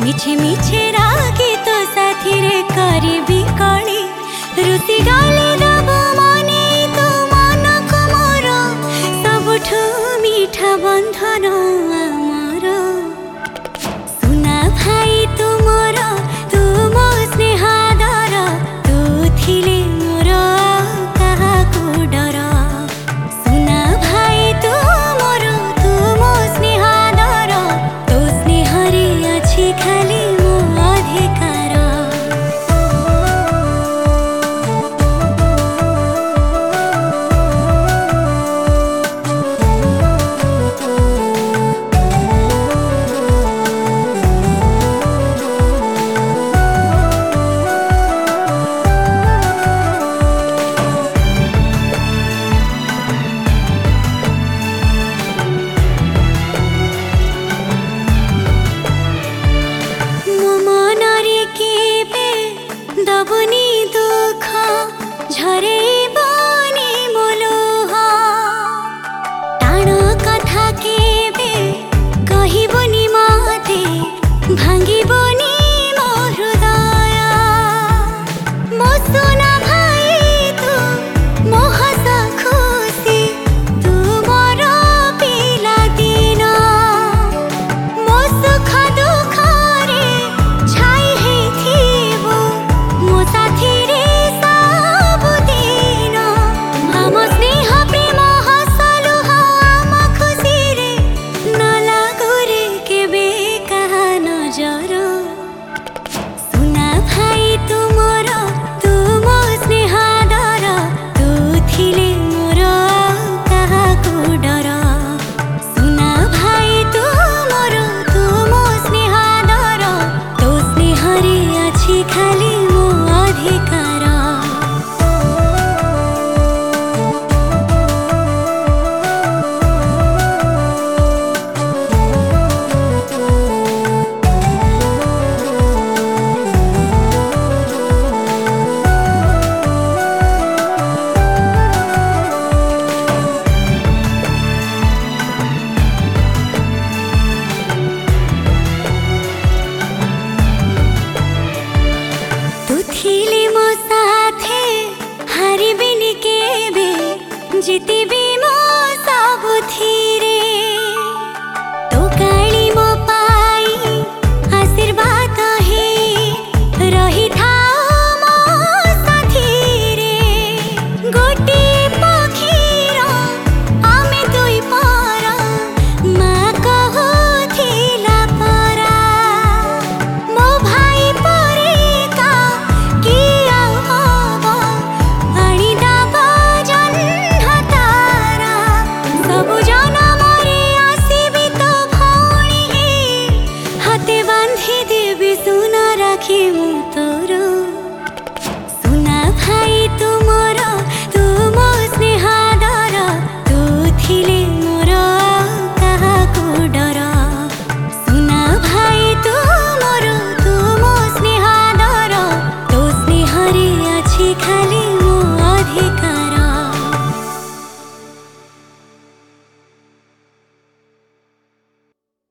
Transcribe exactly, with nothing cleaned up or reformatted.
मिछे मिछे रागी तो साथी रे करिबी कली रुति गाले दबो मने तो मन को मोर सबुठु मीठा बंधन आमर सुना भाई तुमर तुम स्नेहादर तू थिले मोर काहाकु डर सुना भाई तुमर तुम स्नेहादर तो स्नेहरे अछि खाली मो अधिकार दबनी दुख झरे बनी मोलोह टाण कथा केबे कहिबनी मते भांगिबनी मो हृदय मो सोना भाई तू मो हस खुशी तू मोर पिला दिन मो सुख दुख रे छाई हेथिबो मो साथी रे सब दिन हम स्नेह प्रेम हसलु हम खुशी रे न लागु रे केबे कहा नजर सुना भाई तुमर तुम स्नेहादर तू थिले मोर काहाकु डर सुना भाई तुमर तुम स्नेहादर तो स्नेहरे अछि खाली मो अधिकार तू थिले मो साथे हारिबिनी केबे जितिबी